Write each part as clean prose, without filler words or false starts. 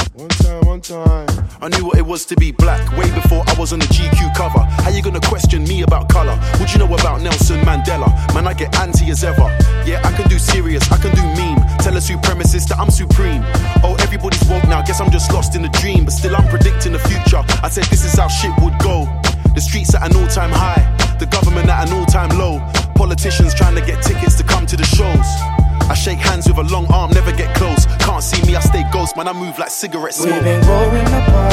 One time. I knew what it was to be black way before I was on the GQ cover. How you gonna question me about colour? What you know about Nelson Mandela? Man, I get anti as ever. Yeah, I can do serious, I can do meme. Tell a supremacist that I'm supreme. Oh, everybody's woke now, guess I'm just lost in a dream. But still I'm predicting the future. I said this is how shit would go. The streets at an all-time high, the government at an all-time low. Politicians trying to get tickets to come to the shows. I shake hands with a long arm, never get close. Can't see me, I stay ghost, man, I move like cigarette smoke. We've been growing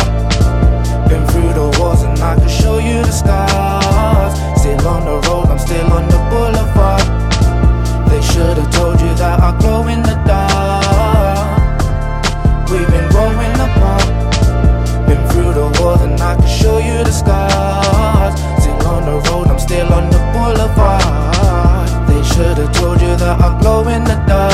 apart, been through the wars, and I can show you the scars. Still on the road, I'm still on the boulevard. They should've told you that I glow in the dark. We've been growing apart, been through the wars, and I can show you the scars. Still on the road, I'm still on the boulevard. They should've told you that I glow in the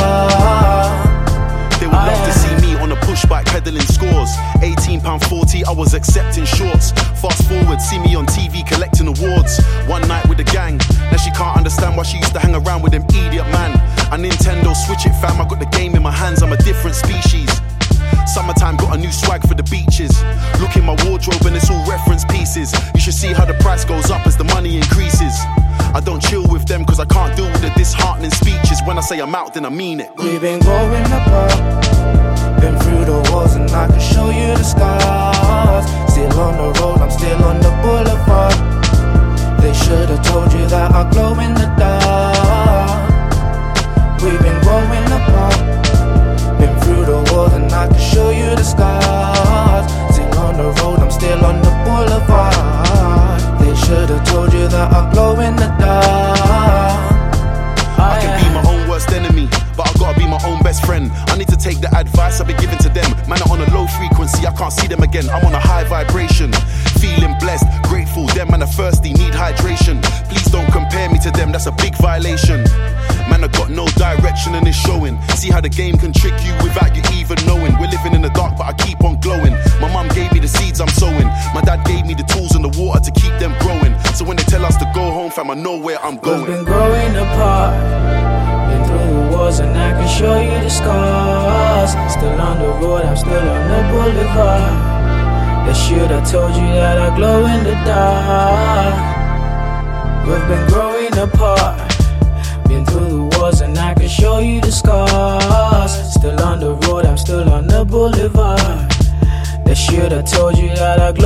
dark. They would love to see me on a push bike peddling scores. £18.40, I was accepting shorts. Fast forward, see me on TV collecting awards. One night with the gang, now she can't understand why she used to hang around with them idiot man. A Nintendo Switch it fam, I got the game in my hands, I'm a different species. Summertime, got a new swag for the beaches. Look in my wardrobe and it's all reference pieces. You should see how the price goes up as the money increases. I don't chill with them cause I can't deal with the disheartening speeches. When I say I'm out, then I mean it. We've been growing apart, been through the wars, and I can show you the scars. Still on the road, I'm still on the boulevard. They should've told you that I glow in the dark. We've been growing apart, been through the wars, and I can show you the scars. Still on the road, I'm still on the boulevard. They should've told you that I glow in the dark. I can be my own worst enemy, but I gotta be my own best friend. I need to take the advice I've been giving to them. Man, I'm on a low frequency, I can't see them again. I'm on a high vibration, feeling blessed, grateful. Them man are thirsty, need hydration. Please don't compare me to them, that's a big violation. Man, I got no direction and it's showing. See how the game can trick you without you even knowing. We're living in the dark, but I keep on glowing. My mum gave me the seeds I'm sowing. My dad gave me the tools and the water to keep them growing. So when they tell us to go home, fam, I know where I'm going. We've been growing apart, been through the wars, and I can show you the scars. Still on the road, I'm still on the boulevard. They should've told you that I glow in the dark. We've been growing apart, been through the wars, and I can show you the scars. Still on the road, I'm still on the boulevard. They should've told you that I glow